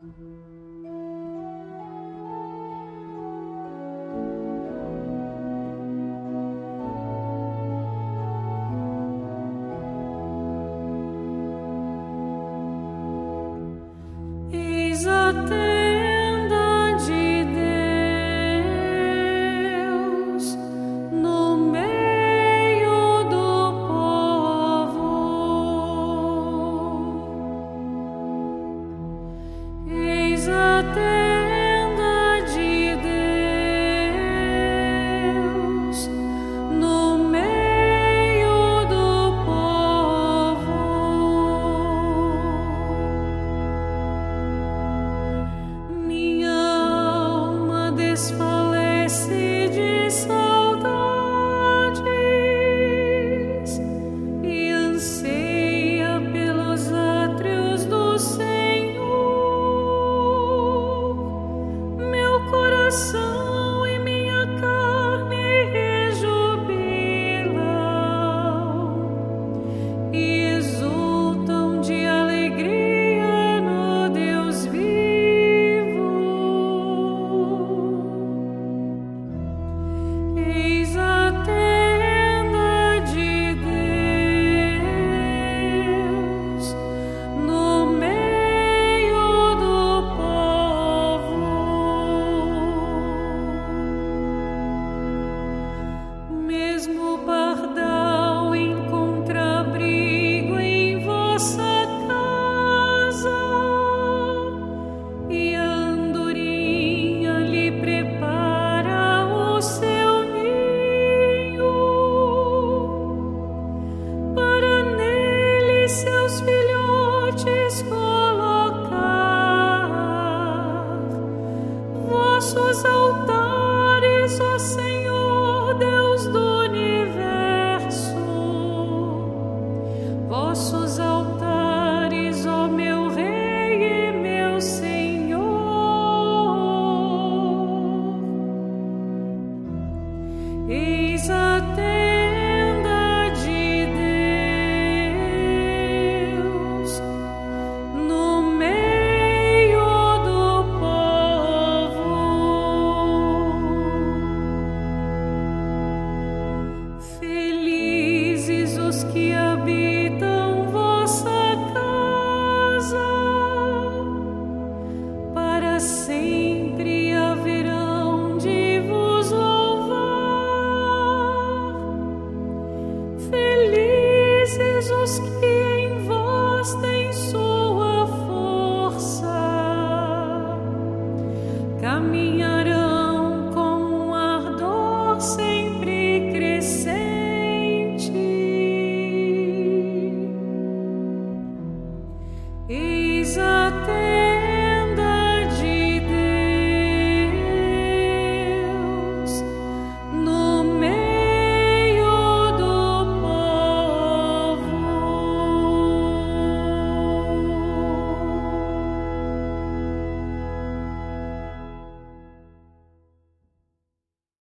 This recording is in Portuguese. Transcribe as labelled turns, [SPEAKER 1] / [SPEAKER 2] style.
[SPEAKER 1] Eis a tenda de Deus no meio do povo. Eis a tenda de Deus no meio do povo. Minha alma desfalece de saudades e anseia pelos átrios do Senhor. Meu coração e minha carne rejubilam e exultam de alegria no Deus vivo. Eis a tenda de Deus no meio do povo. Mesmo pardal encontra abrigo em vossa casa, e a andorinha lhe prepara o seu ninho, para nele seus filhotes colocar. Vossos altares, ó Senhor, Deus do universo, vossos altares, ó meu Rei e meu Senhor. Eis a tenda de Deus no meio do povo. Felizes os que habitam vossa casa, para sempre haverão de vos louvar. Felizes os que em vós têm sua força, caminhar